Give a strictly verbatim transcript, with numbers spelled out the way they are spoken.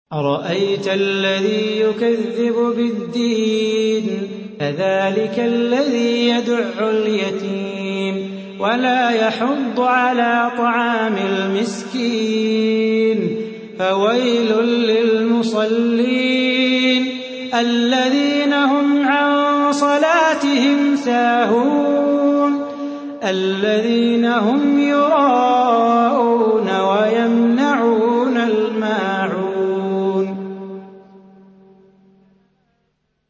أَرَأَيْتَ الَّذِي يُكَذِّبُ بِالدِّينِ فَذَلِكَ الَّذِي يَدُعُّ الْيَتِيمَ وَلَا يَحُضُّ عَلَىٰ طَعَامِ الْمِسْكِينِ فَوَيْلٌ لِّلْمُصَلِّينَ الَّذِينَ هُمْ عَن صَلَاتِهِمْ سَاهُونَ الَّذِينَ هُمْ